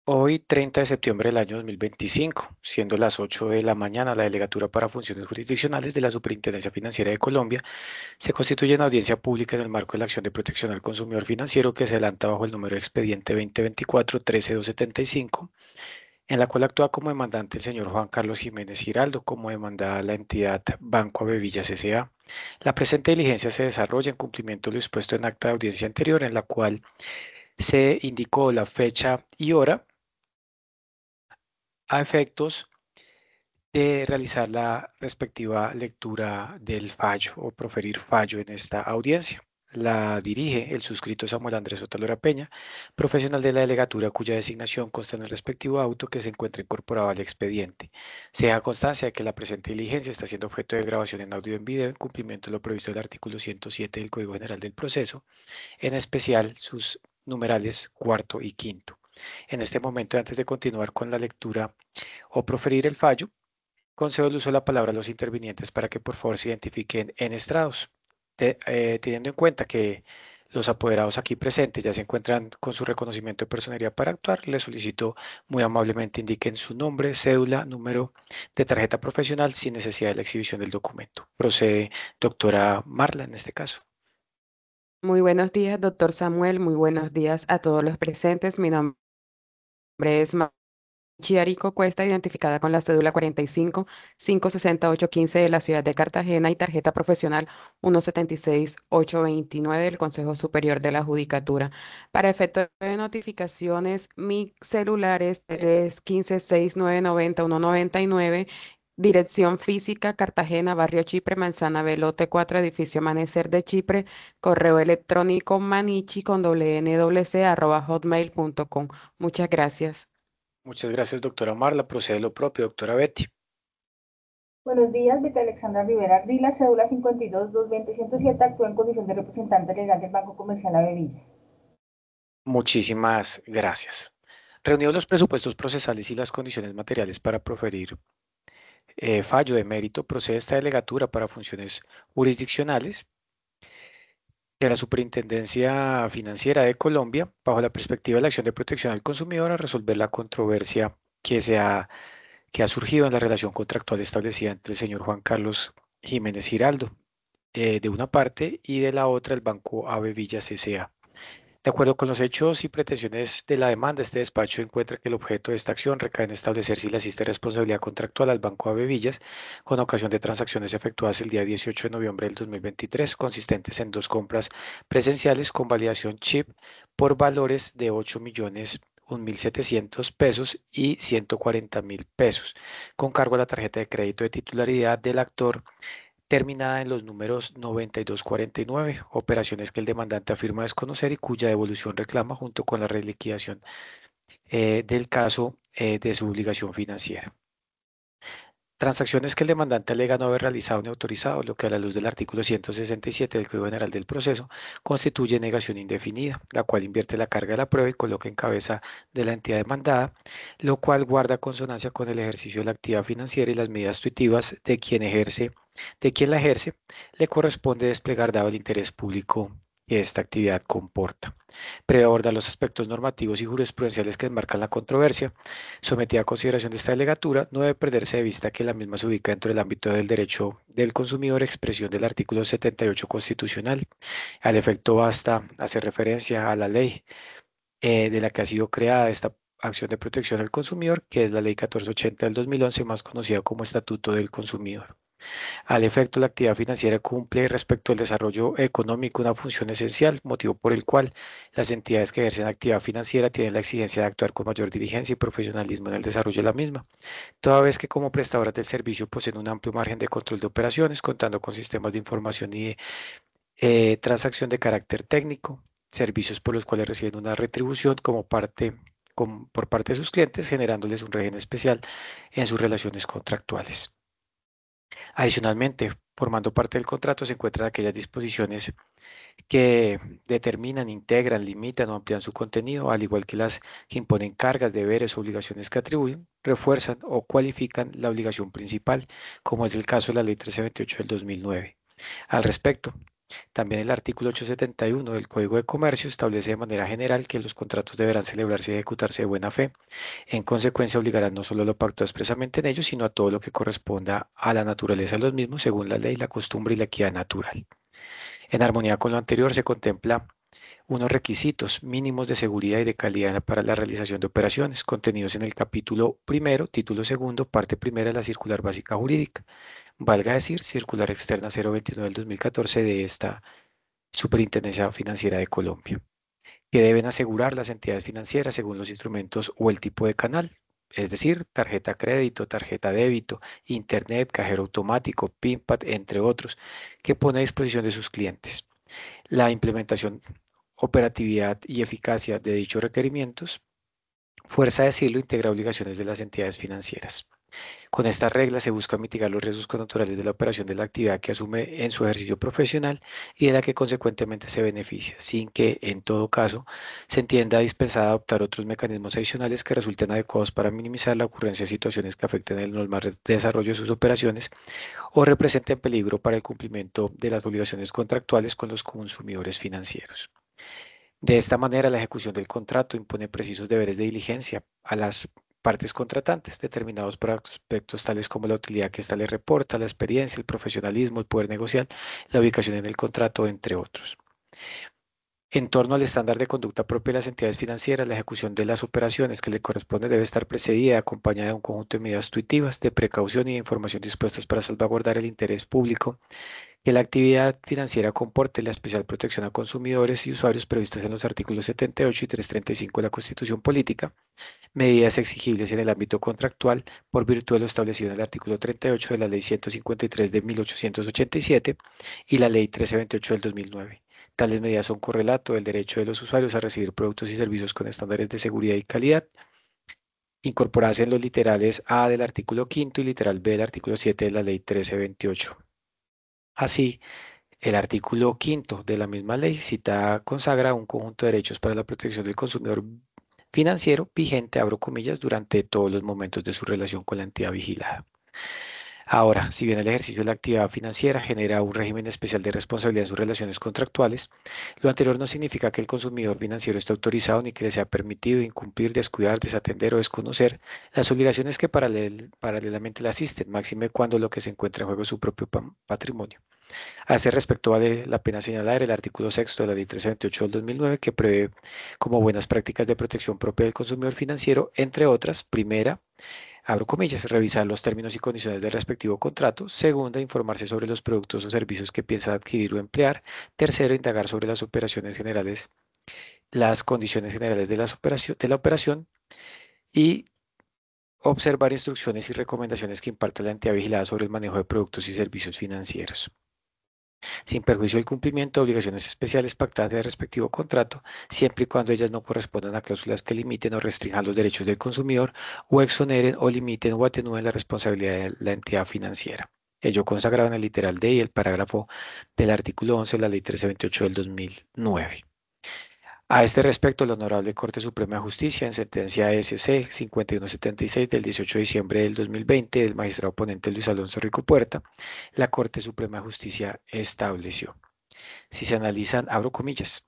Hoy, 30 de septiembre del año 2025, siendo las 8 de la mañana, la Delegatura para Funciones Jurisdiccionales de la Superintendencia Financiera de Colombia se constituye en audiencia pública en el marco de la acción de protección al consumidor financiero que se adelanta bajo el número de expediente 2024-13275, en la cual actúa como demandante el señor Juan Carlos Jiménez Giraldo, como demandada la entidad Banco Avevillas S.A. La presente diligencia se desarrolla en cumplimiento de lo dispuesto en acta de audiencia anterior, en la cual se indicó la fecha y hora a efectos de realizar la respectiva lectura del fallo o proferir fallo en esta audiencia. La dirige el suscrito Samuel Andrés Otalora Peña, profesional de la delegatura cuya designación consta en el respectivo auto que se encuentra incorporado al expediente. Se deja constancia de que la presente diligencia está siendo objeto de grabación en audio y en video en cumplimiento de lo previsto del artículo 107 del Código General del Proceso, en especial sus numerales cuarto y quinto. En este momento, antes de continuar con la lectura o proferir el fallo, concedo el uso de la palabra a los intervinientes para que por favor se identifiquen en estrados. Teniendo en cuenta que los apoderados aquí presentes ya se encuentran con su reconocimiento de personería para actuar, les solicito muy amablemente indiquen su nombre, cédula, número de tarjeta profesional sin necesidad de la exhibición del documento. Procede doctora Marla en este caso. Muy buenos días, doctor Samuel. Muy buenos días a todos los presentes. Mi nombre es Chiarico Cuesta, identificada con la cédula 45-568-15 de la ciudad de Cartagena y tarjeta profesional 176-829 del Consejo Superior de la Judicatura. Para efecto de notificaciones, mi celular es 315-6990-199. Dirección física, Cartagena, Barrio Chipre, Manzana Velote 4, Edificio Amanecer de Chipre, correo electrónico manichi con doble n doble c @hotmail.com. Muchas gracias. Muchas gracias, doctora Marla. Procede lo propio, doctora Betty. Buenos días, Vita Alexandra Rivera Ardila, cédula 52-220-107, actúa en condición de representante legal del Banco Comercial Avevillas. Muchísimas gracias. Reunidos los presupuestos procesales y las condiciones materiales para proferir fallo de mérito, procede esta delegatura para funciones jurisdiccionales de la Superintendencia Financiera de Colombia, bajo la perspectiva de la acción de protección al consumidor, a resolver la controversia que ha surgido en la relación contractual establecida entre el señor Juan Carlos Jiménez Giraldo, de una parte, y de la otra, el Banco AB Villas S.A. De acuerdo con los hechos y pretensiones de la demanda, este despacho encuentra que el objeto de esta acción recae en establecer si le asiste responsabilidad contractual al Banco AB Villas con ocasión de transacciones efectuadas el día 18 de noviembre del 2023, consistentes en dos compras presenciales con validación chip por valores de 8.001.700 pesos y 140.000 pesos, con cargo a la tarjeta de crédito de titularidad del actor terminada en los números 9249, operaciones que el demandante afirma desconocer y cuya devolución reclama junto con la reliquidación del caso de su obligación financiera. Transacciones que el demandante alega no haber realizado ni autorizado, lo que a la luz del artículo 167 del Código General del Proceso constituye negación indefinida, la cual invierte la carga de la prueba y coloca en cabeza de la entidad demandada, lo cual guarda consonancia con el ejercicio de la actividad financiera y las medidas tuitivas de quien la ejerce, le corresponde desplegar dado el interés público que esta actividad comporta. Previo abordar los aspectos normativos y jurisprudenciales que enmarcan la controversia, sometida a consideración de esta delegatura, no debe perderse de vista que la misma se ubica dentro del ámbito del derecho del consumidor, expresión del artículo 78 constitucional. Al efecto basta hacer referencia a la ley de la que ha sido creada esta acción de protección al consumidor, que es la Ley 1480 del 2011, más conocida como Estatuto del Consumidor. Al efecto, la actividad financiera cumple respecto al desarrollo económico una función esencial, motivo por el cual las entidades que ejercen actividad financiera tienen la exigencia de actuar con mayor diligencia y profesionalismo en el desarrollo de la misma, toda vez que como prestadoras del servicio poseen un amplio margen de control de operaciones, contando con sistemas de información y de transacción de carácter técnico, servicios por los cuales reciben una retribución por parte de sus clientes, generándoles un régimen especial en sus relaciones contractuales. Adicionalmente, formando parte del contrato se encuentran aquellas disposiciones que determinan, integran, limitan o amplían su contenido, al igual que las que imponen cargas, deberes o obligaciones que atribuyen, refuerzan o cualifican la obligación principal, como es el caso de la Ley 1328 del 2009. Al respecto, También el artículo 871 del Código de Comercio establece de manera general que los contratos deberán celebrarse y ejecutarse de buena fe. En consecuencia, obligarán no solo a lo pactado expresamente en ellos, sino a todo lo que corresponda a la naturaleza de los mismos, según la ley, la costumbre y la equidad natural. En armonía con lo anterior, se contempla unos requisitos mínimos de seguridad y de calidad para la realización de operaciones, contenidos en el capítulo primero, título segundo, parte primera de la Circular Básica Jurídica, valga decir, Circular Externa 029 del 2014 de esta Superintendencia Financiera de Colombia, que deben asegurar las entidades financieras según los instrumentos o el tipo de canal, es decir, tarjeta crédito, tarjeta débito, internet, cajero automático, PINPAD, entre otros, que pone a disposición de sus clientes. La implementación, operatividad y eficacia de dichos requerimientos, fuerza a decirlo, integra obligaciones de las entidades financieras. Con estas reglas se busca mitigar los riesgos connaturales de la operación de la actividad que asume en su ejercicio profesional y de la que consecuentemente se beneficia, sin que, en todo caso, se entienda dispensada adoptar otros mecanismos adicionales que resulten adecuados para minimizar la ocurrencia de situaciones que afecten el normal desarrollo de sus operaciones o representen peligro para el cumplimiento de las obligaciones contractuales con los consumidores financieros. De esta manera, la ejecución del contrato impone precisos deberes de diligencia a las partes contratantes, determinados por aspectos tales como la utilidad que ésta le reporta, la experiencia, el profesionalismo, el poder negociar, la ubicación en el contrato, entre otros. En torno al estándar de conducta propia de las entidades financieras, la ejecución de las operaciones que le corresponde debe estar precedida y acompañada de un conjunto de medidas intuitivas, de precaución y de información dispuestas para salvaguardar el interés público, que la actividad financiera comporte la especial protección a consumidores y usuarios previstas en los artículos 78 y 335 de la Constitución Política, medidas exigibles en el ámbito contractual por virtud de lo establecido en el artículo 38 de la Ley 153 de 1887 y la Ley 1328 del 2009. Tales medidas son correlato del derecho de los usuarios a recibir productos y servicios con estándares de seguridad y calidad, incorporadas en los literales A del artículo 5 y literal B del artículo 7 de la Ley 1328. Así, el artículo 5 de la misma ley consagra un conjunto de derechos para la protección del consumidor financiero vigente, abro comillas, durante todos los momentos de su relación con la entidad vigilada. Ahora, si bien el ejercicio de la actividad financiera genera un régimen especial de responsabilidad en sus relaciones contractuales, lo anterior no significa que el consumidor financiero esté autorizado ni que le sea permitido incumplir, descuidar, desatender o desconocer las obligaciones que paralelamente le asisten, máxime cuando lo que se encuentra en juego es su propio patrimonio. A este respecto vale la pena señalar el artículo 6 de la Ley 328 del 2009 que prevé como buenas prácticas de protección propia del consumidor financiero, entre otras, primera, abro comillas, revisar los términos y condiciones del respectivo contrato, segunda, informarse sobre los productos o servicios que piensa adquirir o emplear, tercero, indagar sobre las operaciones generales, las condiciones generales de la operación y observar instrucciones y recomendaciones que imparte la entidad vigilada sobre el manejo de productos y servicios financieros, sin perjuicio del cumplimiento de obligaciones especiales pactadas en el respectivo contrato, siempre y cuando ellas no correspondan a cláusulas que limiten o restrinjan los derechos del consumidor o exoneren o limiten o atenúen la responsabilidad de la entidad financiera. Ello consagrado en el literal D y el parágrafo del artículo 11 de la Ley 1328 del 2009. A este respecto, la Honorable Corte Suprema de Justicia, en sentencia SC 5176 del 18 de diciembre del 2020 del magistrado ponente Luis Alonso Rico Puerta, la Corte Suprema de Justicia estableció. Si se analizan, abro comillas,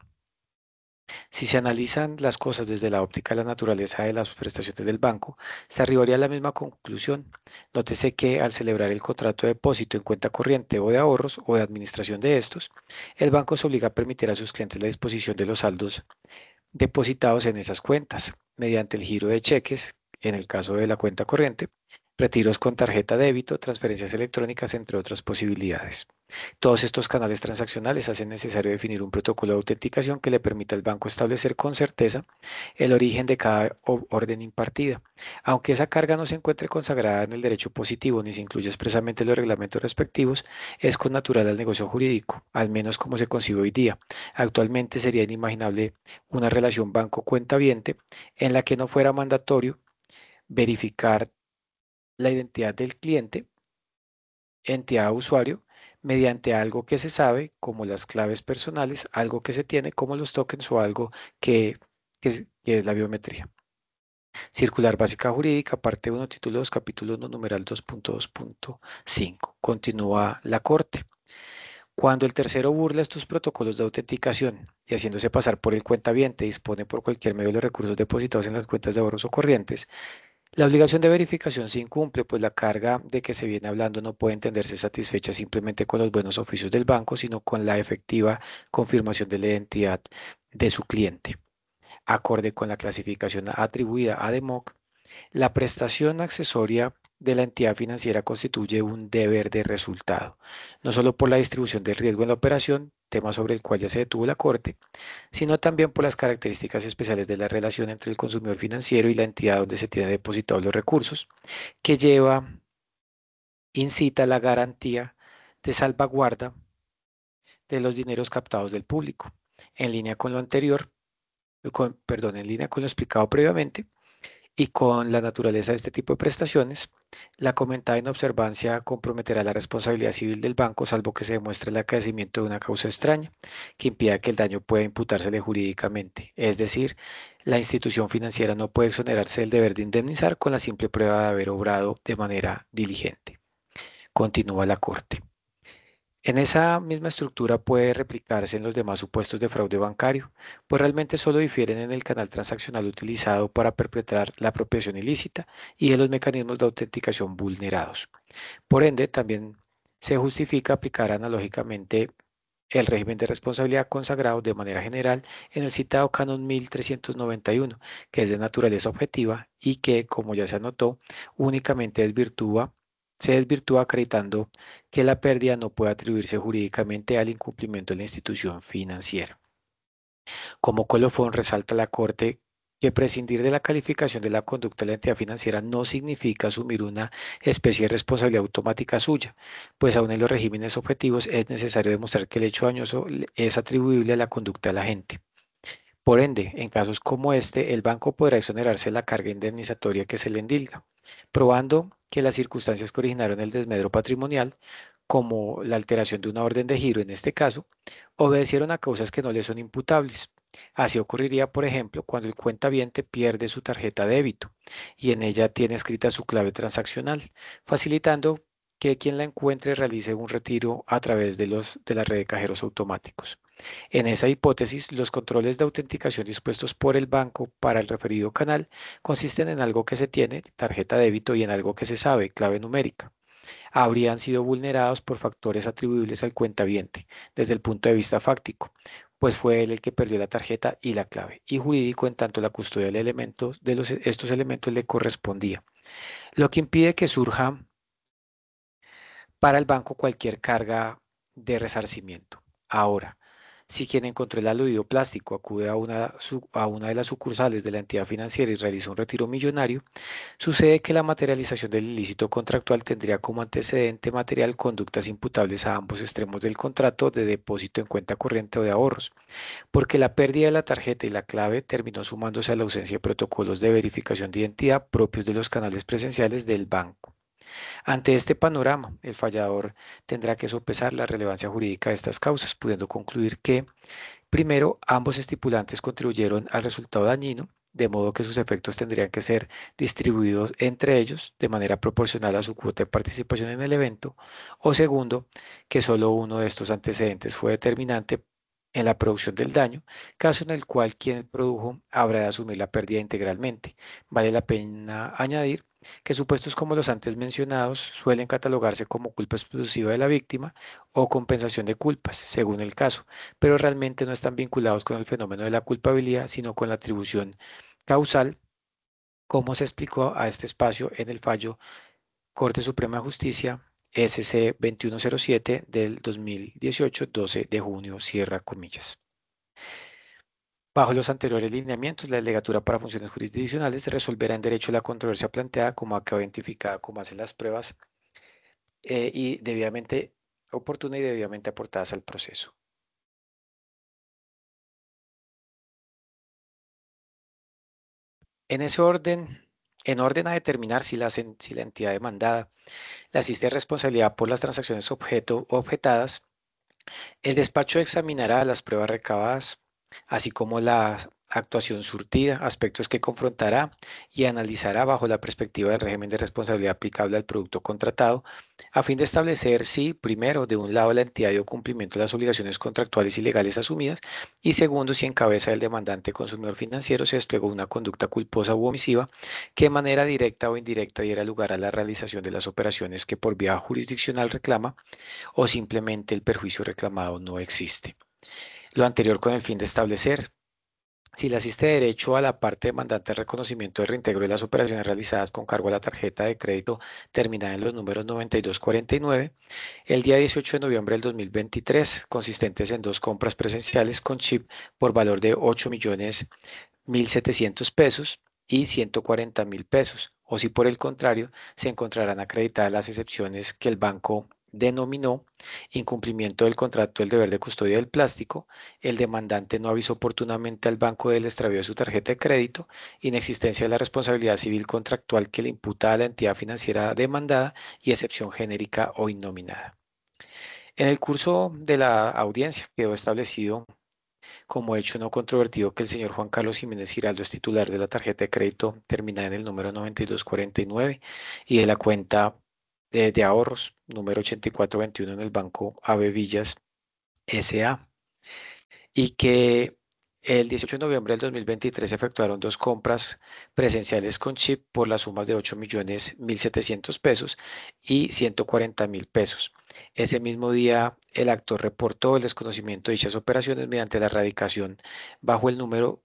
si se analizan las cosas desde la óptica de la naturaleza de las prestaciones del banco, se arribaría a la misma conclusión. Nótese que al celebrar el contrato de depósito en cuenta corriente o de ahorros o de administración de estos, el banco se obliga a permitir a sus clientes la disposición de los saldos depositados en esas cuentas mediante el giro de cheques, en el caso de la cuenta corriente, retiros con tarjeta débito, transferencias electrónicas, entre otras posibilidades. Todos estos canales transaccionales hacen necesario definir un protocolo de autenticación que le permita al banco establecer con certeza el origen de cada orden impartida. Aunque esa carga no se encuentre consagrada en el derecho positivo ni se incluye expresamente en los reglamentos respectivos, es connatural al negocio jurídico, al menos como se concibe hoy día. Actualmente sería inimaginable una relación banco-cuentaviente en la que no fuera mandatorio verificar la identidad del cliente, entidad usuario, mediante algo que se sabe, como las claves personales, algo que se tiene, como los tokens o algo que es la biometría. Circular Básica Jurídica, parte 1, título 2, capítulo 1, numeral 2.2.5. Continúa la Corte. Cuando el tercero burla estos protocolos de autenticación y haciéndose pasar por el cuentaviente dispone por cualquier medio de los recursos depositados en las cuentas de ahorros o corrientes, la obligación de verificación se incumple, pues la carga de que se viene hablando no puede entenderse satisfecha simplemente con los buenos oficios del banco, sino con la efectiva confirmación de la identidad de su cliente. Acorde con la clasificación atribuida a DEMOC, la prestación accesoria de la entidad financiera constituye un deber de resultado, no solo por la distribución del riesgo en la operación, tema sobre el cual ya se detuvo la Corte, sino también por las características especiales de la relación entre el consumidor financiero y la entidad donde se tienen depositados los recursos, que incita la garantía de salvaguarda de los dineros captados del público. En línea con lo anterior, en línea con lo explicado previamente, y con la naturaleza de este tipo de prestaciones, la comentada inobservancia comprometerá la responsabilidad civil del banco, salvo que se demuestre el acaecimiento de una causa extraña que impida que el daño pueda imputársele jurídicamente. Es decir, la institución financiera no puede exonerarse del deber de indemnizar con la simple prueba de haber obrado de manera diligente. Continúa la Corte. En esa misma estructura puede replicarse en los demás supuestos de fraude bancario, pues realmente solo difieren en el canal transaccional utilizado para perpetrar la apropiación ilícita y en los mecanismos de autenticación vulnerados. Por ende, también se justifica aplicar analógicamente el régimen de responsabilidad consagrado de manera general en el citado Canon 1391, que es de naturaleza objetiva y que, como ya se anotó, únicamente se desvirtúa acreditando que la pérdida no puede atribuirse jurídicamente al incumplimiento de la institución financiera. Como colofón, resalta la Corte que prescindir de la calificación de la conducta de la entidad financiera no significa asumir una especie de responsabilidad automática suya, pues aún en los regímenes objetivos es necesario demostrar que el hecho dañoso es atribuible a la conducta de la gente. Por ende, en casos como este, el banco podrá exonerarse de la carga indemnizatoria que se le endilga, probando que las circunstancias que originaron el desmedro patrimonial, como la alteración de una orden de giro en este caso, obedecieron a causas que no le son imputables. Así ocurriría, por ejemplo, cuando el cuentaviente pierde su tarjeta de débito y en ella tiene escrita su clave transaccional, facilitando que quien la encuentre realice un retiro a través de la red de cajeros automáticos. En esa hipótesis, los controles de autenticación dispuestos por el banco para el referido canal consisten en algo que se tiene, tarjeta de débito, y en algo que se sabe, clave numérica. Habrían sido vulnerados por factores atribuibles al cuentaviente, desde el punto de vista fáctico, pues fue él el que perdió la tarjeta y la clave, y jurídico en tanto la custodia del elemento, estos elementos le correspondía, lo que impide que surja para el banco cualquier carga de resarcimiento. Ahora, si quien encontró el aludido plástico acude a una de las sucursales de la entidad financiera y realiza un retiro millonario, sucede que la materialización del ilícito contractual tendría como antecedente material conductas imputables a ambos extremos del contrato de depósito en cuenta corriente o de ahorros, porque la pérdida de la tarjeta y la clave terminó sumándose a la ausencia de protocolos de verificación de identidad propios de los canales presenciales del banco. Ante este panorama, el fallador tendrá que sopesar la relevancia jurídica de estas causas, pudiendo concluir que, primero, ambos estipulantes contribuyeron al resultado dañino, de modo que sus efectos tendrían que ser distribuidos entre ellos de manera proporcional a su cuota de participación en el evento, o segundo, que solo uno de estos antecedentes fue determinante en la producción del daño, caso en el cual quien produjo habrá de asumir la pérdida integralmente. Vale la pena añadir que supuestos como los antes mencionados suelen catalogarse como culpa exclusiva de la víctima o compensación de culpas, según el caso, pero realmente no están vinculados con el fenómeno de la culpabilidad, sino con la atribución causal, como se explicó a este espacio en el fallo Corte Suprema de Justicia SC 2107 del 2018, 12 de junio, cierra comillas. Bajo los anteriores lineamientos, la delegatura para funciones jurisdiccionales resolverá en derecho la controversia planteada como acaba identificada como hacen las pruebas y debidamente oportuna y debidamente aportadas al proceso. En ese orden, en orden a determinar si la entidad demandada le asiste responsabilidad por las transacciones objeto o objetadas, el despacho examinará las pruebas recabadas, así como la actuación surtida, aspectos que confrontará y analizará bajo la perspectiva del régimen de responsabilidad aplicable al producto contratado, a fin de establecer si, primero, de un lado la entidad dio cumplimiento de las obligaciones contractuales y legales asumidas, y segundo, si en cabeza del demandante consumidor financiero se desplegó una conducta culposa u omisiva que de manera directa o indirecta diera lugar a la realización de las operaciones que por vía jurisdiccional reclama o simplemente el perjuicio reclamado no existe. Lo anterior con el fin de establecer si le asiste derecho a la parte demandante el reconocimiento de reintegro de las operaciones realizadas con cargo a la tarjeta de crédito terminada en los números 9249, el día 18 de noviembre del 2023, consistentes en dos compras presenciales con chip por valor de 8.100.700 pesos y 140.000 pesos, o si por el contrario se encontrarán acreditadas las excepciones que el banco denominó incumplimiento del contrato del deber de custodia del plástico, el demandante no avisó oportunamente al banco del extravío de su tarjeta de crédito, inexistencia de la responsabilidad civil contractual que le imputa a la entidad financiera demandada y excepción genérica o innominada. En el curso de la audiencia quedó establecido como hecho no controvertido que el señor Juan Carlos Jiménez Giraldo es titular de la tarjeta de crédito terminada en el número 9249 y de la cuenta de ahorros número 8421 en el Banco AB Villas S.A. y que el 18 de noviembre del 2023 se efectuaron dos compras presenciales con chip por las sumas de 8.100.700 pesos y 140.000 pesos. Ese mismo día, el actor reportó el desconocimiento de dichas operaciones mediante la erradicación bajo el número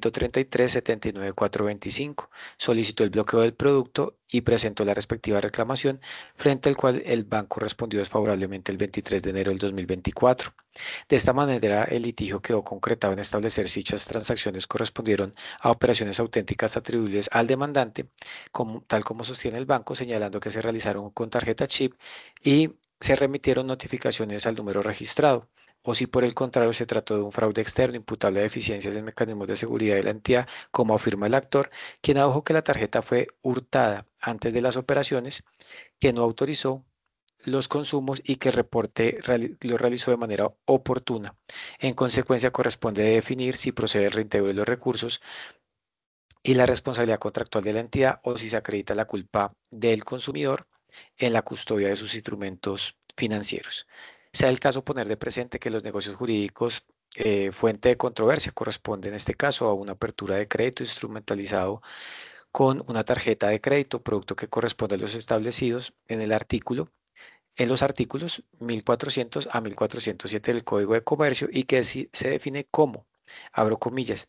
133-79425. Solicitó el bloqueo del producto y presentó la respectiva reclamación, frente al cual el banco respondió desfavorablemente el 23 de enero del 2024. De esta manera, el litigio quedó concretado en establecer si dichas transacciones correspondieron a operaciones auténticas atribuibles al demandante, tal como sostiene el banco, señalando que se realizaron con tarjeta chip y se remitieron notificaciones al número registrado, o si por el contrario se trató de un fraude externo imputable a deficiencias en mecanismos de seguridad de la entidad, como afirma el actor, quien adujo que la tarjeta fue hurtada antes de las operaciones, que no autorizó los consumos y que el reporte lo realizó de manera oportuna. En consecuencia, corresponde definir si procede el reintegro de los recursos y la responsabilidad contractual de la entidad o si se acredita la culpa del consumidor en la custodia de sus instrumentos financieros. Sea el caso poner de presente que los negocios jurídicos fuente de controversia corresponde en este caso a una apertura de crédito instrumentalizado con una tarjeta de crédito, producto que corresponde a los establecidos en los artículos 1400 a 1407 del Código de Comercio y que se define como, abro comillas,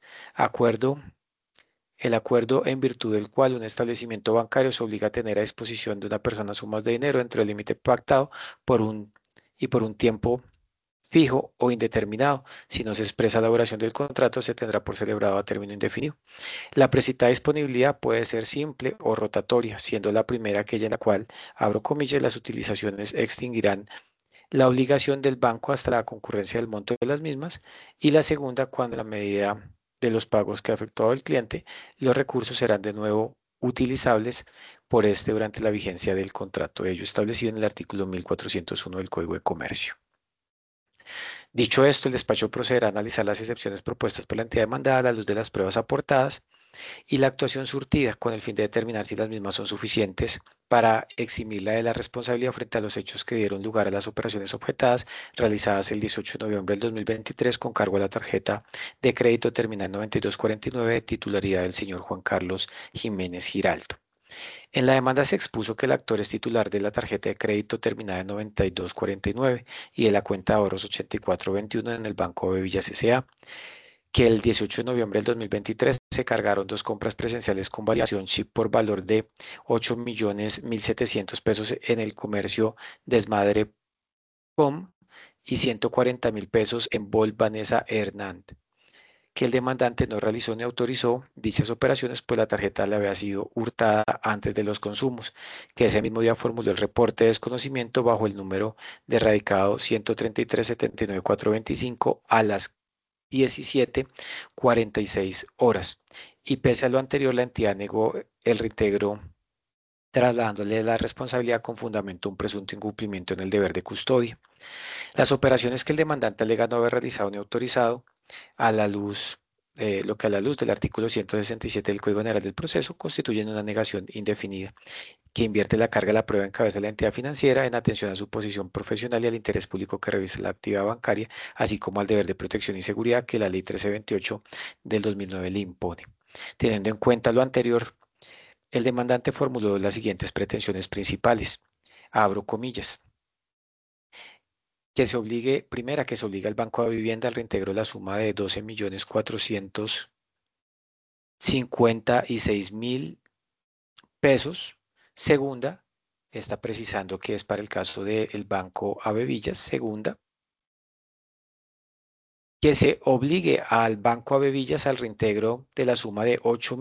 el acuerdo en virtud del cual un establecimiento bancario se obliga a tener a disposición de una persona sumas de dinero dentro del límite pactado por un tiempo fijo o indeterminado. Si no se expresa la duración del contrato, se tendrá por celebrado a término indefinido. La precitada disponibilidad puede ser simple o rotatoria, siendo la primera aquella en la cual, abro comillas, las utilizaciones extinguirán la obligación del banco hasta la concurrencia del monto de las mismas, y la segunda cuando a la medida de los pagos que ha efectuado el cliente, los recursos serán de nuevo utilizables por este durante la vigencia del contrato, ello establecido en el artículo 1401 del Código de Comercio. Dicho esto, el despacho procederá a analizar las excepciones propuestas por la entidad demandada a la luz de las pruebas aportadas y la actuación surtida con el fin de determinar si las mismas son suficientes para eximirla de la responsabilidad frente a los hechos que dieron lugar a las operaciones objetadas realizadas el 18 de noviembre del 2023 con cargo a la tarjeta de crédito terminal en 9249 de titularidad del señor Juan Carlos Jiménez Giraldo. En la demanda se expuso que el actor es titular de la tarjeta de crédito terminada en 9249 y de la cuenta de ahorros 8421 en el Banco de Villas S.A., que el 18 de noviembre del 2023 se cargaron dos compras presenciales con variación chip por valor de 8.100.700 pesos en el comercio Desmadre.com y 140.000 pesos en Bol Vanessa Hernández, que el demandante no realizó ni autorizó dichas operaciones, pues la tarjeta le había sido hurtada antes de los consumos, que ese mismo día formuló el reporte de desconocimiento bajo el número de radicado 133-79425 a las 17:46 horas. Y pese a lo anterior, la entidad negó el reintegro, trasladándole la responsabilidad con fundamento a un presunto incumplimiento en el deber de custodia. Las operaciones que el demandante alega no haber realizado ni autorizado a la luz lo que a la luz del artículo 167 del Código General del Proceso constituyen una negación indefinida, que invierte la carga de la prueba en cabeza de la entidad financiera en atención a su posición profesional y al interés público que reviste la actividad bancaria, así como al deber de protección y seguridad que la Ley 1328 del 2009 le impone. Teniendo en cuenta lo anterior, el demandante formuló las siguientes pretensiones principales. Abro comillas. Que se obligue, primera, que se obligue al Banco de Vivienda al reintegro de la suma de 12.456.000 pesos. Segunda, está precisando que es para el caso del Banco Avevillas. Segunda, que se obligue al Banco Avevillas al reintegro de la suma de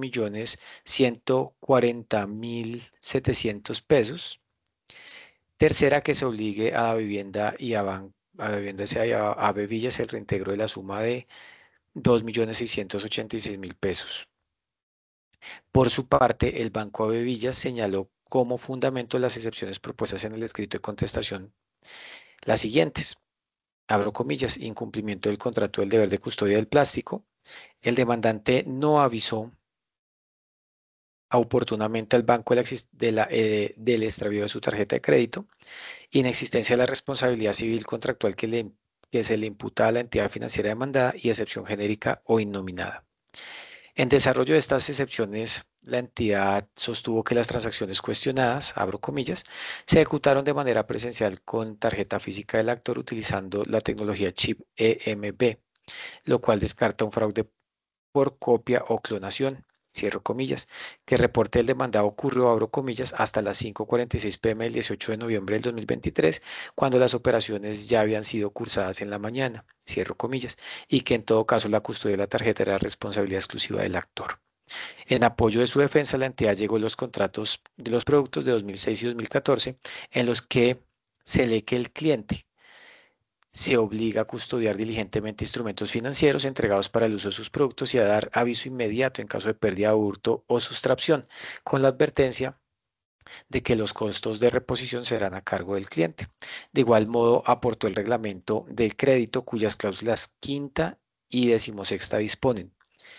8.140.700 pesos. Tercera, que se obligue a Vivienda y a Vivienda y a Avevillas el reintegro de la suma de 2.686.000 pesos. Por su parte, el Banco Avevillas señaló como fundamento las excepciones propuestas en el escrito de contestación las siguientes. Abro comillas, incumplimiento del contrato del deber de custodia del plástico. El demandante no avisó oportunamente al banco del extravío de su tarjeta de crédito. Inexistencia de la responsabilidad civil contractual que se le imputa a la entidad financiera demandada y excepción genérica o innominada. En desarrollo de estas excepciones, la entidad sostuvo que las transacciones cuestionadas, abro comillas, se ejecutaron de manera presencial con tarjeta física del actor utilizando la tecnología chip EMB, lo cual descarta un fraude por copia o clonación, cierro comillas, que el reporte del demandado ocurrió, abro comillas, hasta las 5:46 p.m. del 18 de noviembre del 2023, cuando las operaciones ya habían sido cursadas en la mañana, cierro comillas, y que en todo caso la custodia de la tarjeta era responsabilidad exclusiva del actor. En apoyo de su defensa, la entidad llegó los contratos de los productos de 2006 y 2014, en los que se lee que el cliente se obliga a custodiar diligentemente instrumentos financieros entregados para el uso de sus productos y a dar aviso inmediato en caso de pérdida, hurto o sustracción, con la advertencia de que los costos de reposición serán a cargo del cliente. De igual modo, aportó el reglamento del crédito cuyas cláusulas quinta y decimosexta disponen.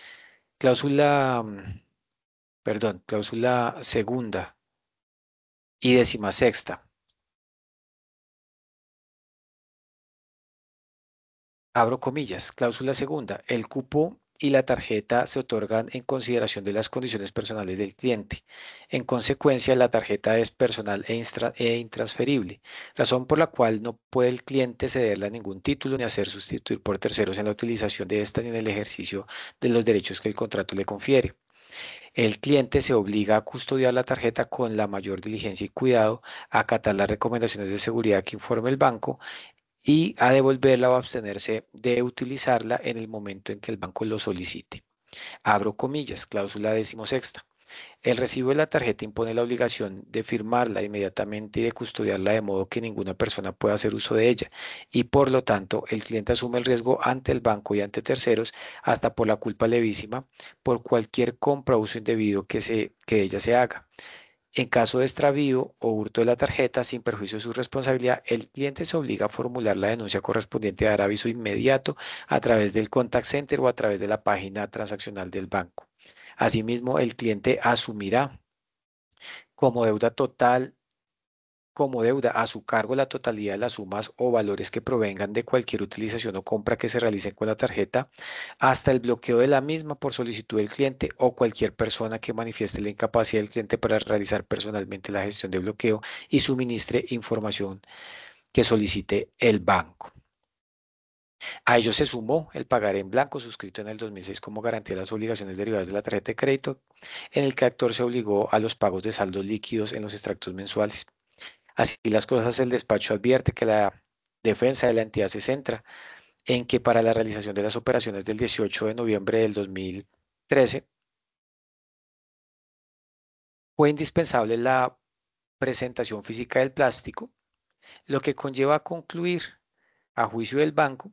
Cláusula segunda y decimasexta. Abro comillas, cláusula segunda, el cupo y la tarjeta se otorgan en consideración de las condiciones personales del cliente. En consecuencia, la tarjeta es personal e intransferible, razón por la cual no puede el cliente cederla a ningún título ni hacer sustituir por terceros en la utilización de esta ni en el ejercicio de los derechos que el contrato le confiere. El cliente se obliga a custodiar la tarjeta con la mayor diligencia y cuidado, a acatar las recomendaciones de seguridad que informe el banco y a devolverla o abstenerse de utilizarla en el momento en que el banco lo solicite. Abro comillas, cláusula decimosexta. El recibo de la tarjeta impone la obligación de firmarla inmediatamente y de custodiarla de modo que ninguna persona pueda hacer uso de ella y por lo tanto el cliente asume el riesgo ante el banco y ante terceros hasta por la culpa levísima por cualquier compra o uso indebido que ella se haga. En caso de extravío o hurto de la tarjeta sin perjuicio de su responsabilidad, el cliente se obliga a formular la denuncia correspondiente a dar aviso inmediato a través del contact center o a través de la página transaccional del banco. Asimismo, el cliente asumirá como deuda total, como deuda a su cargo la totalidad de las sumas o valores que provengan de cualquier utilización o compra que se realicen con la tarjeta, hasta el bloqueo de la misma por solicitud del cliente o cualquier persona que manifieste la incapacidad del cliente para realizar personalmente la gestión de bloqueo y suministre información que solicite el banco. A ello se sumó el pagaré en blanco suscrito en el 2006 como garantía de las obligaciones derivadas de la tarjeta de crédito, en el que el actor se obligó a los pagos de saldos líquidos en los extractos mensuales. Así las cosas, el despacho advierte que la defensa de la entidad se centra en que para la realización de las operaciones del 18 de noviembre del 2013 fue indispensable la presentación física del plástico, lo que conlleva a concluir, a juicio del banco,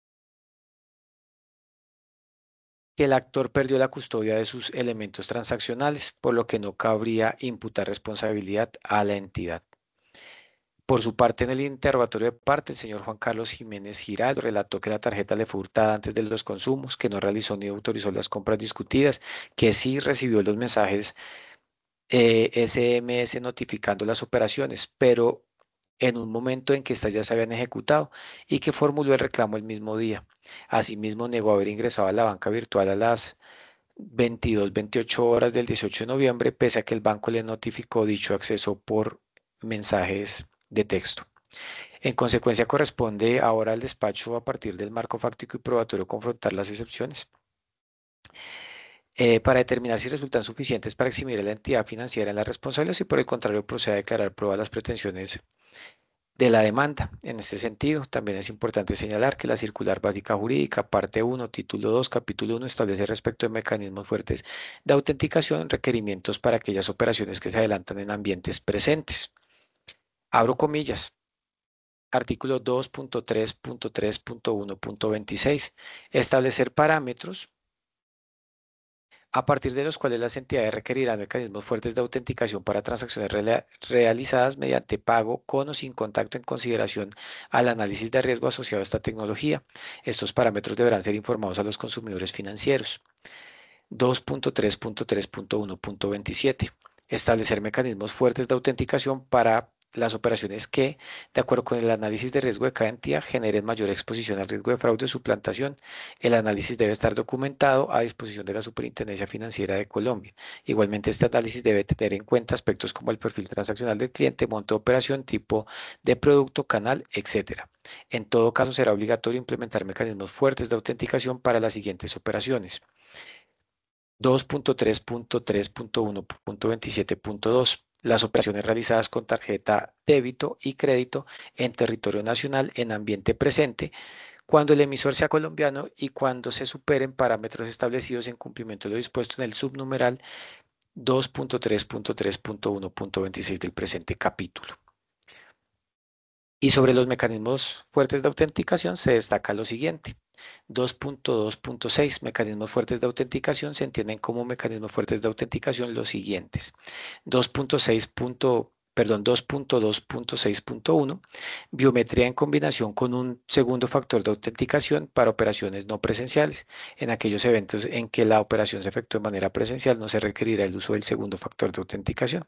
que el actor perdió la custodia de sus elementos transaccionales, por lo que no cabría imputar responsabilidad a la entidad. Por su parte, en el interrogatorio de parte, el señor Juan Carlos Jiménez Giraldo relató que la tarjeta le fue hurtada antes de los consumos, que no realizó ni autorizó las compras discutidas, que sí recibió los mensajes SMS notificando las operaciones, pero en un momento en que éstas ya se habían ejecutado y que formuló el reclamo el mismo día. Asimismo, negó haber ingresado a la banca virtual a las 22:28 horas del 18 de noviembre, pese a que el banco le notificó dicho acceso por mensajes de texto. En consecuencia, corresponde ahora al despacho, a partir del marco fáctico y probatorio, confrontar las excepciones para determinar si resultan suficientes para eximir a la entidad financiera en la responsabilidad o si por el contrario procede a declarar pruebas las pretensiones de la demanda. En este sentido, también es importante señalar que la Circular Básica Jurídica, parte 1, título 2, capítulo 1, establece respecto de mecanismos fuertes de autenticación requerimientos para aquellas operaciones que se adelantan en ambientes presentes. Abro comillas. Artículo 2.3.3.1.26. Establecer parámetros a partir de los cuales las entidades requerirán mecanismos fuertes de autenticación para transacciones realizadas mediante pago con o sin contacto en consideración al análisis de riesgo asociado a esta tecnología. Estos parámetros deberán ser informados a los consumidores financieros. 2.3.3.1.27. Establecer mecanismos fuertes de autenticación para las operaciones que, de acuerdo con el análisis de riesgo de cada entidad, generen mayor exposición al riesgo de fraude o suplantación. El análisis debe estar documentado a disposición de la Superintendencia Financiera de Colombia. Igualmente, este análisis debe tener en cuenta aspectos como el perfil transaccional del cliente, monto de operación, tipo de producto, canal, etc. En todo caso, será obligatorio implementar mecanismos fuertes de autenticación para las siguientes operaciones. 2.3.3.1.27.2. Las operaciones realizadas con tarjeta débito y crédito en territorio nacional en ambiente presente, cuando el emisor sea colombiano y cuando se superen parámetros establecidos en cumplimiento de lo dispuesto en el subnumeral 2.3.3.1.26 del presente capítulo. Y sobre los mecanismos fuertes de autenticación se destaca lo siguiente. 2.2.6 Mecanismos fuertes de autenticación. Se entienden como mecanismos fuertes de autenticación los siguientes. 2.2.6.1 Biometría en combinación con un segundo factor de autenticación para operaciones no presenciales. En aquellos eventos en que la operación se efectúe de manera presencial no se requerirá el uso del segundo factor de autenticación.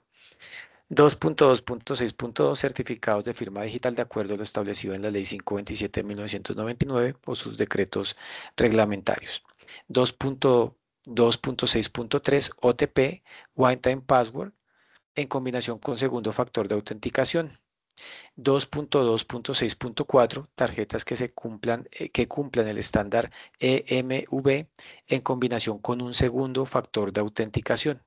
2.2.6.2 Certificados de firma digital de acuerdo a lo establecido en la Ley 527 de 1999 o sus decretos reglamentarios. 2.2.6.3 OTP, One Time Password, en combinación con segundo factor de autenticación. 2.2.6.4 Tarjetas que cumplan el estándar EMV en combinación con un segundo factor de autenticación.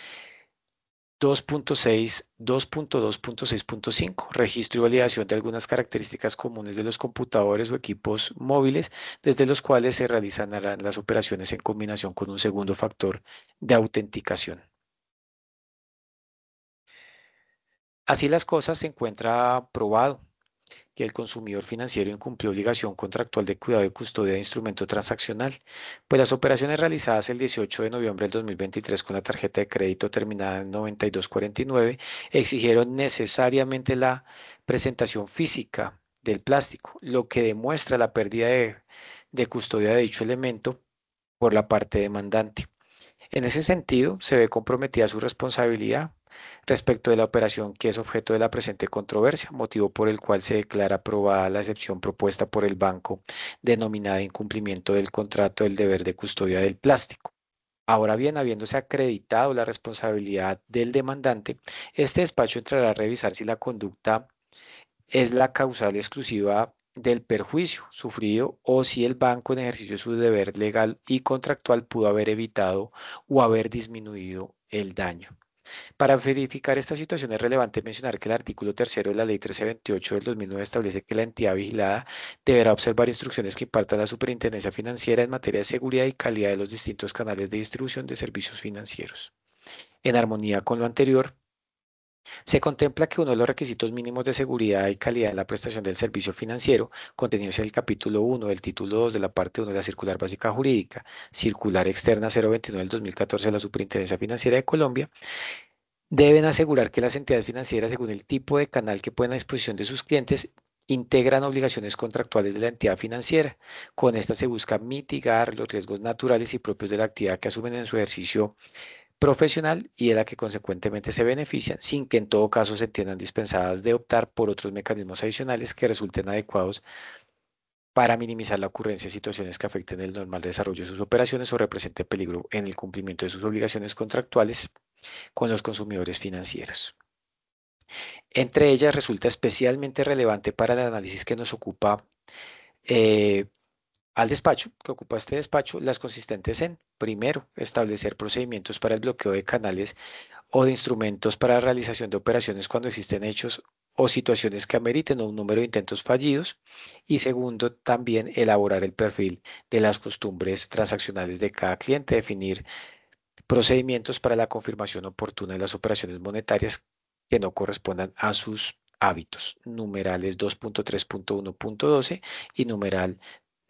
2.2.6.5 Registro y validación de algunas características comunes de los computadores o equipos móviles desde los cuales se realizan las operaciones en combinación con un segundo factor de autenticación. Así las cosas, se encuentra probado que el consumidor financiero incumplió obligación contractual de cuidado y custodia de instrumento transaccional, pues las operaciones realizadas el 18 de noviembre del 2023 con la tarjeta de crédito terminada en 9249 exigieron necesariamente la presentación física del plástico, lo que demuestra la pérdida de custodia de dicho elemento por la parte demandante. En ese sentido, se ve comprometida su responsabilidad respecto de la operación que es objeto de la presente controversia, motivo por el cual se declara aprobada la excepción propuesta por el banco denominada incumplimiento del contrato del deber de custodia del plástico. Ahora bien, habiéndose acreditado la responsabilidad del demandante, este despacho entrará a revisar si la conducta es la causal exclusiva del perjuicio sufrido o si el banco en ejercicio de su deber legal y contractual pudo haber evitado o haber disminuido el daño. Para verificar esta situación es relevante mencionar que el artículo tercero de la Ley 1328 del 2009 establece que la entidad vigilada deberá observar instrucciones que imparta la Superintendencia Financiera en materia de seguridad y calidad de los distintos canales de distribución de servicios financieros. En armonía con lo anterior, se contempla que uno de los requisitos mínimos de seguridad y calidad en la prestación del servicio financiero, contenidos en el capítulo 1 del título 2 de la parte 1 de la Circular Básica Jurídica, Circular Externa 029 del 2014 de la Superintendencia Financiera de Colombia, Deben asegurar que las entidades financieras, según el tipo de canal que ponen a disposición de sus clientes, integran obligaciones contractuales de la entidad financiera. Con esta se busca mitigar los riesgos naturales y propios de la actividad que asumen en su ejercicio profesional y de la que consecuentemente se benefician, sin que en todo caso se entiendan dispensadas de optar por otros mecanismos adicionales que resulten adecuados para minimizar la ocurrencia de situaciones que afecten el normal desarrollo de sus operaciones o representen peligro en el cumplimiento de sus obligaciones contractuales con los consumidores financieros. Entre ellas resulta especialmente relevante para el análisis que nos ocupa eh, al despacho, que ocupa este despacho, las consistentes en, primero, establecer procedimientos para el bloqueo de canales o de instrumentos para la realización de operaciones cuando existen hechos o situaciones que ameriten un número de intentos fallidos. Y segundo, también elaborar el perfil de las costumbres transaccionales de cada cliente, definir procedimientos para la confirmación oportuna de las operaciones monetarias que no correspondan a sus hábitos. Numerales 2.3.1.12 y numeral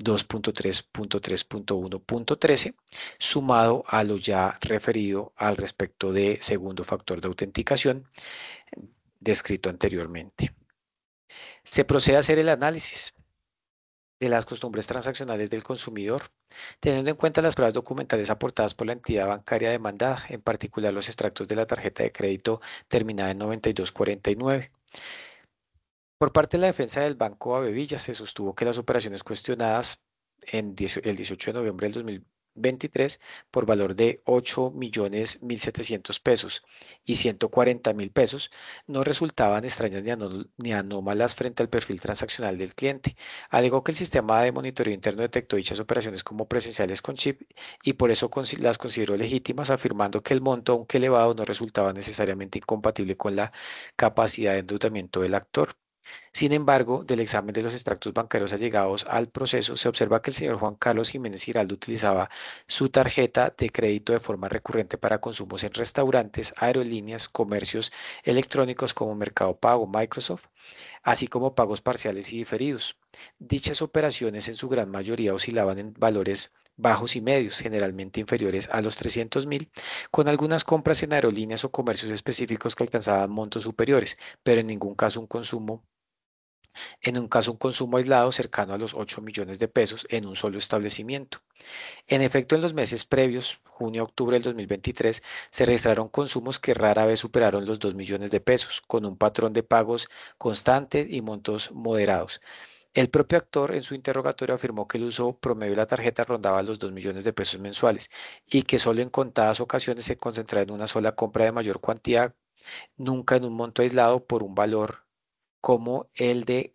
2.3.3.1.13, sumado a lo ya referido al respecto de segundo factor de autenticación descrito anteriormente. Se procede a hacer el análisis de las costumbres transaccionales del consumidor, teniendo en cuenta las pruebas documentales aportadas por la entidad bancaria demandada, en particular los extractos de la tarjeta de crédito terminada en 9249. Por parte de la defensa del Banco Avevilla, se sostuvo que las operaciones cuestionadas el 18 de noviembre del 2023 por valor de 8.100.700 pesos y 140.000 pesos no resultaban extrañas ni anómalas frente al perfil transaccional del cliente. Alegó que el sistema de monitoreo interno detectó dichas operaciones como presenciales con chip y por eso las consideró legítimas, afirmando que el monto, aunque elevado, no resultaba necesariamente incompatible con la capacidad de endeudamiento del actor. Sin embargo, del examen de los extractos bancarios allegados al proceso, se observa que el señor Juan Carlos Jiménez Giraldo utilizaba su tarjeta de crédito de forma recurrente para consumos en restaurantes, aerolíneas, comercios electrónicos como Mercado Pago, Microsoft, así como pagos parciales y diferidos. Dichas operaciones en su gran mayoría oscilaban en valores bajos y medios, generalmente inferiores a los 300.000, con algunas compras en aerolíneas o comercios específicos que alcanzaban montos superiores, pero en un caso un consumo aislado cercano a los 8 millones de pesos en un solo establecimiento. En efecto, en los meses previos, junio a octubre del 2023, se registraron consumos que rara vez superaron los 2 millones de pesos, con un patrón de pagos constantes y montos moderados. El propio actor en su interrogatorio afirmó que el uso promedio de la tarjeta rondaba los 2 millones de pesos mensuales y que solo en contadas ocasiones se concentraba en una sola compra de mayor cuantía, nunca en un monto aislado por un valor como el de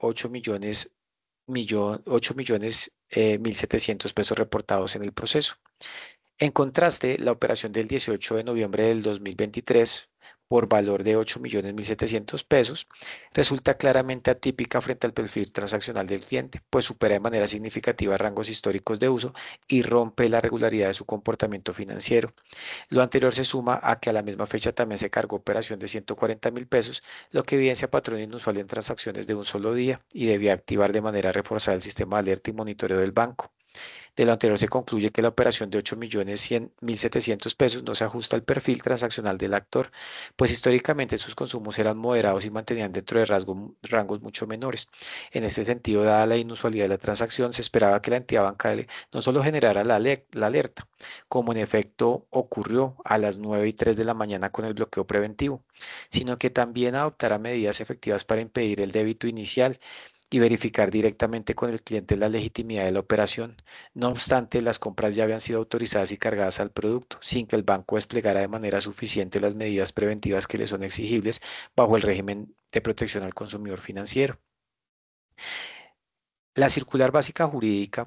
8 millones 1.700 pesos reportados en el proceso. En contraste, la operación del 18 de noviembre del 2023 por valor de 8.100.700 pesos resulta claramente atípica frente al perfil transaccional del cliente, pues supera de manera significativa rangos históricos de uso y rompe la regularidad de su comportamiento financiero. Lo anterior se suma a que a la misma fecha también se cargó operación de 140.000 pesos, lo que evidencia patrón inusual en transacciones de un solo día y debía activar de manera reforzada el sistema de alerta y monitoreo del banco. De lo anterior se concluye que la operación de 8.100.700 pesos no se ajusta al perfil transaccional del actor, pues históricamente sus consumos eran moderados y mantenían dentro de rangos mucho menores. En este sentido, dada la inusualidad de la transacción, se esperaba que la entidad bancaria no solo generara la alerta, como en efecto ocurrió a las 9:03 de la mañana con el bloqueo preventivo, sino que también adoptara medidas efectivas para impedir el débito inicial y verificar directamente con el cliente la legitimidad de la operación. No obstante, las compras ya habían sido autorizadas y cargadas al producto, sin que el banco desplegara de manera suficiente las medidas preventivas que le son exigibles bajo el régimen de protección al consumidor financiero. La circular básica jurídica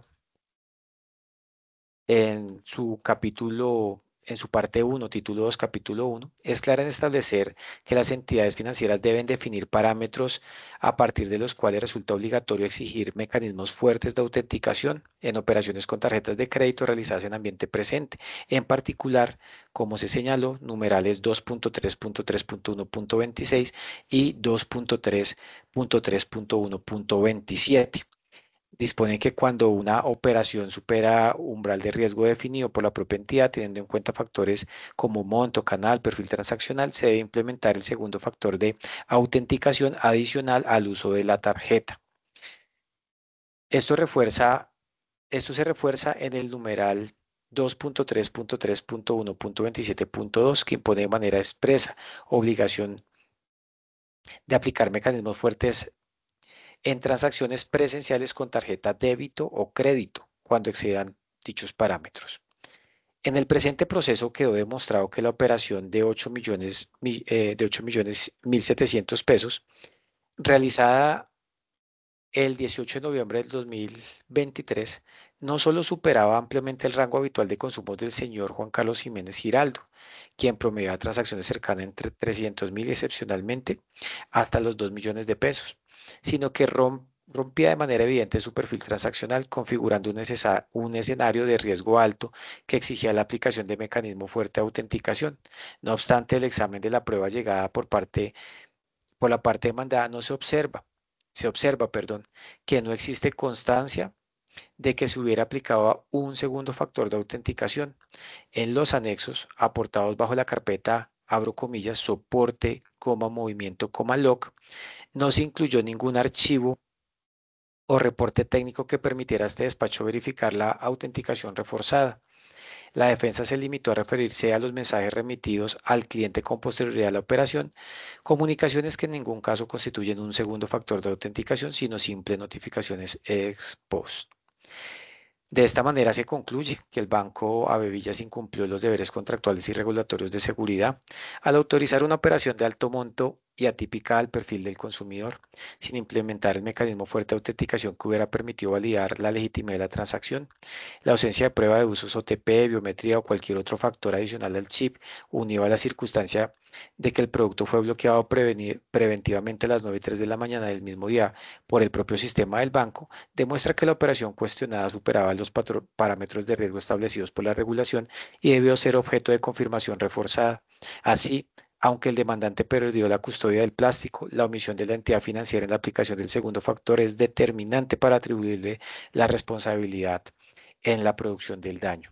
en su parte 1, título 2, capítulo 1, es clara en establecer que las entidades financieras deben definir parámetros a partir de los cuales resulta obligatorio exigir mecanismos fuertes de autenticación en operaciones con tarjetas de crédito realizadas en ambiente presente, en particular, como se señaló, numerales 2.3.3.1.26 y 2.3.3.1.27. dispone que cuando una operación supera umbral de riesgo definido por la propia entidad, teniendo en cuenta factores como monto, canal, perfil transaccional, se debe implementar el segundo factor de autenticación adicional al uso de la tarjeta. Esto refuerza, esto se refuerza en el numeral 2.3.3.1.27.2 que impone de manera expresa obligación de aplicar mecanismos fuertes en transacciones presenciales con tarjeta débito o crédito cuando excedan dichos parámetros. En el presente proceso quedó demostrado que la operación de 8 millones, de 8 millones 1.700 pesos realizada el 18 de noviembre del 2023 no solo superaba ampliamente el rango habitual de consumos del señor Juan Carlos Jiménez Giraldo, quien promediaba transacciones cercanas entre 300.000 y excepcionalmente hasta los 2 millones de pesos, sino que rompía de manera evidente su perfil transaccional, configurando un escenario de riesgo alto que exigía la aplicación de mecanismo fuerte de autenticación. No obstante, el examen de la prueba llegada por la parte demandada no se observa, perdón, que no existe constancia de que se hubiera aplicado un segundo factor de autenticación. En los anexos aportados bajo la carpeta, abro comillas, soporte, movimiento, log, no se incluyó ningún archivo o reporte técnico que permitiera a este despacho verificar la autenticación reforzada. La defensa se limitó a referirse a los mensajes remitidos al cliente con posterioridad a la operación, comunicaciones que en ningún caso constituyen un segundo factor de autenticación, sino simples notificaciones ex post. De esta manera se concluye que el Banco Avevillas incumplió los deberes contractuales y regulatorios de seguridad al autorizar una operación de alto monto y atípica al perfil del consumidor, sin implementar el mecanismo fuerte de autenticación que hubiera permitido validar la legitimidad de la transacción. La ausencia de prueba de usos OTP, biometría o cualquier otro factor adicional al chip, unido a la circunstancia de que el producto fue bloqueado preventivamente a las 9:03 de la mañana del mismo día por el propio sistema del banco, demuestra que la operación cuestionada superaba los parámetros de riesgo establecidos por la regulación y debió ser objeto de confirmación reforzada. Así, aunque el demandante perdió la custodia del plástico, la omisión de la entidad financiera en la aplicación del segundo factor es determinante para atribuirle la responsabilidad en la producción del daño.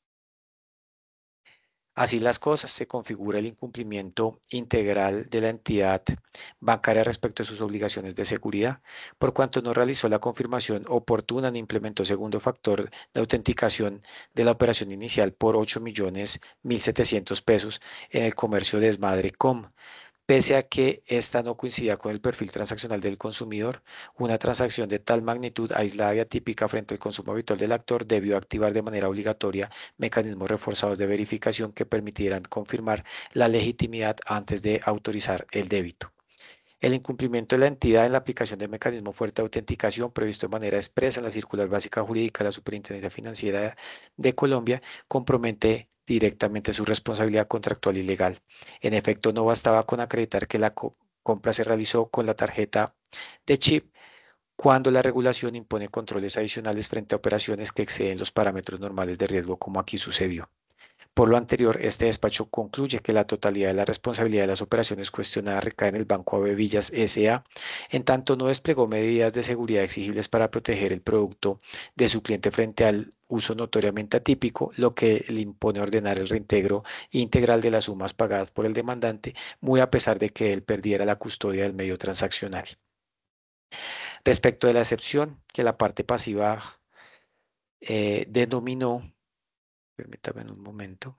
Así las cosas, se configura el incumplimiento integral de la entidad bancaria respecto a sus obligaciones de seguridad, por cuanto no realizó la confirmación oportuna ni implementó segundo factor de autenticación de la operación inicial por 8.100.700 pesos en el comercio Desmadre.com. Pese a que esta no coincidía con el perfil transaccional del consumidor, una transacción de tal magnitud aislada y atípica frente al consumo habitual del actor debió activar de manera obligatoria mecanismos reforzados de verificación que permitieran confirmar la legitimidad antes de autorizar el débito. El incumplimiento de la entidad en la aplicación del mecanismo fuerte de autenticación previsto de manera expresa en la Circular Básica Jurídica de la Superintendencia Financiera de Colombia compromete directamente su responsabilidad contractual y legal. En efecto, no bastaba con acreditar que la compra se realizó con la tarjeta de chip cuando la regulación impone controles adicionales frente a operaciones que exceden los parámetros normales de riesgo, como aquí sucedió. Por lo anterior, este despacho concluye que la totalidad de la responsabilidad de las operaciones cuestionadas recae en el Banco Avevillas S.A., en tanto no desplegó medidas de seguridad exigibles para proteger el producto de su cliente frente al uso notoriamente atípico, lo que le impone ordenar el reintegro integral de las sumas pagadas por el demandante, muy a pesar de que él perdiera la custodia del medio transaccional. Respecto de la excepción que la parte pasiva denominó, permítame un momento.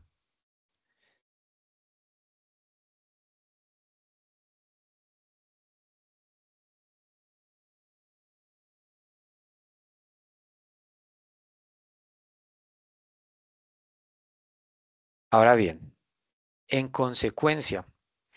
Ahora bien, en consecuencia,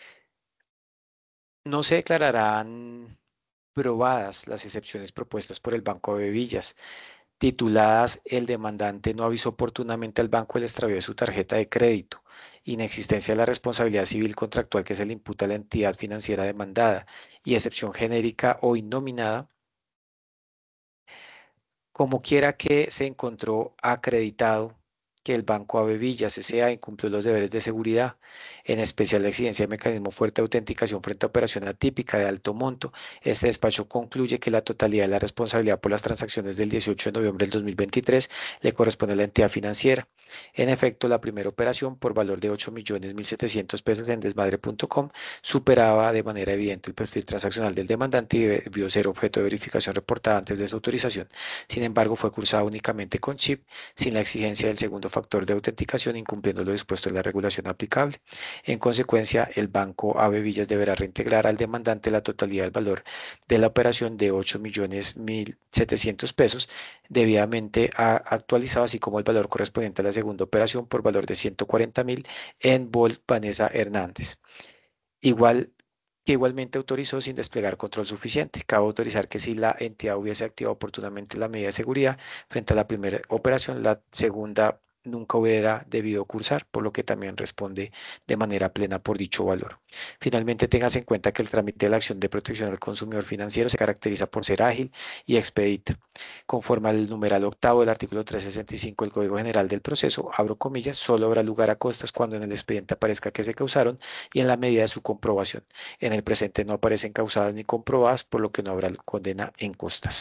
no se declararán probadas las excepciones propuestas por el Banco de Villas, tituladas el demandante no avisó oportunamente al banco el extravío de su tarjeta de crédito, inexistencia de la responsabilidad civil contractual que se le imputa a la entidad financiera demandada y excepción genérica o innominada, como quiera que se encontró acreditado que el Banco AB Villas S.A. incumplió los deberes de seguridad, en especial la exigencia de mecanismo fuerte de autenticación frente a operación atípica de alto monto. Este despacho concluye que la totalidad de la responsabilidad por las transacciones del 18 de noviembre del 2023 le corresponde a la entidad financiera. En efecto, la primera operación por valor de 8.100.700 pesos en desmadre.com superaba de manera evidente el perfil transaccional del demandante y debió ser objeto de verificación reportada antes de su autorización. Sin embargo, fue cursada únicamente con chip, sin la exigencia del segundo factor de autenticación, incumpliendo lo dispuesto en la regulación aplicable. En consecuencia, el banco AB Villas deberá reintegrar al demandante la totalidad del valor de la operación de 8.100.700 pesos, debidamente actualizado, así como el valor correspondiente a la segunda operación por valor de 140.000 en Volt Vanessa Hernández. Igualmente autorizó sin desplegar control suficiente. Cabe autorizar que si la entidad hubiese activado oportunamente la medida de seguridad frente a la primera operación, la segunda nunca hubiera debido cursar, por lo que también responde de manera plena por dicho valor. Finalmente, tengas en cuenta que el trámite de la acción de protección al consumidor financiero se caracteriza por ser ágil y expedito. Conforme al numeral octavo del artículo 365 del Código General del Proceso, abro comillas, solo habrá lugar a costas cuando en el expediente aparezca que se causaron y en la medida de su comprobación. En el presente no aparecen causadas ni comprobadas, por lo que no habrá condena en costas.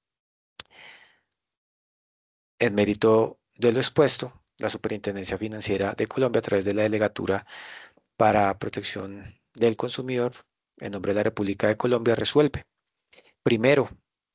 En mérito de lo expuesto, la Superintendencia Financiera de Colombia, a través de la Delegatura para Protección del Consumidor, en nombre de la República de Colombia, resuelve. Primero,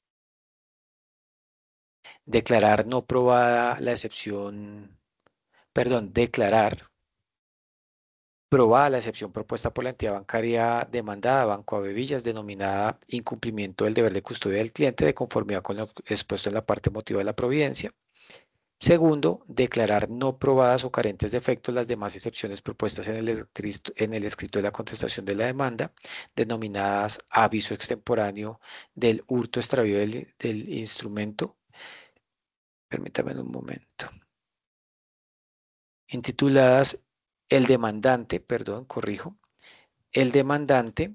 declarar no probada la excepción, perdón, declarar probada la excepción propuesta por la entidad bancaria demandada, Banco Avevillas, denominada incumplimiento del deber de custodia del cliente de conformidad con lo expuesto en la parte motiva de la providencia. Segundo, declarar no probadas o carentes de efecto las demás excepciones propuestas en el escrito de la contestación de la demanda, denominadas aviso extemporáneo del hurto extravío del instrumento. Permítame un momento. Intituladas el demandante, perdón, corrijo, el demandante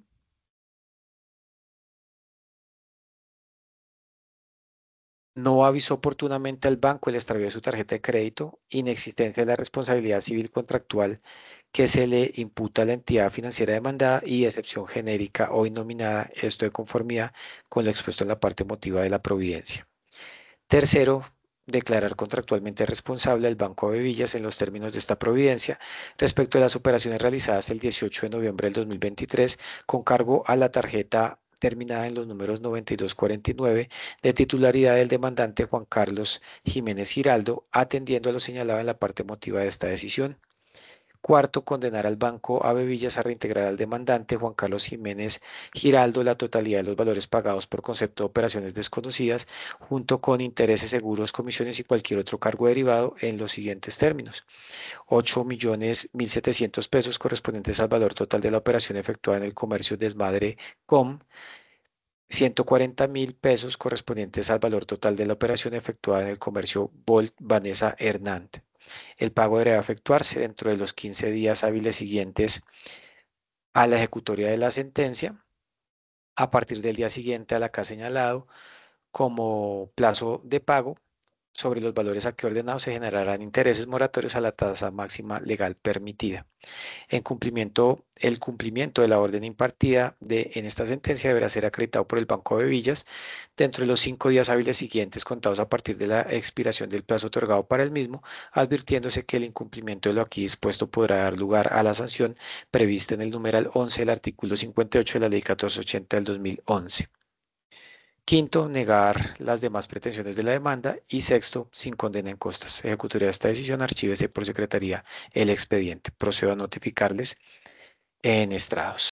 no avisó oportunamente al banco el extravío de su tarjeta de crédito, inexistencia de la responsabilidad civil contractual que se le imputa a la entidad financiera demandada y excepción genérica o innominada, esto de conformidad con lo expuesto en la parte motiva de la providencia. Tercero, declarar contractualmente responsable al Banco de Villas en los términos de esta providencia respecto de las operaciones realizadas el 18 de noviembre del 2023 con cargo a la tarjeta terminada en los números 9249 de titularidad del demandante Juan Carlos Jiménez Giraldo, atendiendo a lo señalado en la parte motiva de esta decisión. Cuarto, condenar al Banco AB Villas a reintegrar al demandante Juan Carlos Jiménez Giraldo la totalidad de los valores pagados por concepto de operaciones desconocidas, junto con intereses, seguros, comisiones y cualquier otro cargo derivado en los siguientes términos. 8.100.700 pesos correspondientes al valor total de la operación efectuada en el comercio Desmadre.com, 140.000 pesos correspondientes al valor total de la operación efectuada en el comercio Volt Vanessa Hernández. El pago deberá efectuarse dentro de los 15 días hábiles siguientes a la ejecutoria de la sentencia, a partir del día siguiente a la que ha señalado como plazo de pago. Sobre los valores aquí ordenados se generarán intereses moratorios a la tasa máxima legal permitida. El cumplimiento de la orden impartida en esta sentencia deberá ser acreditado por el Banco de Villas dentro de los 5 días hábiles siguientes contados a partir de la expiración del plazo otorgado para el mismo, advirtiéndose que el incumplimiento de lo aquí dispuesto podrá dar lugar a la sanción prevista en el numeral 11 del artículo 58 de la Ley 1480 del 2011. Quinto, negar las demás pretensiones de la demanda. Y sexto, sin condena en costas. Ejecutoría de esta decisión, archívese por secretaría el expediente. Procedo a notificarles en estrados.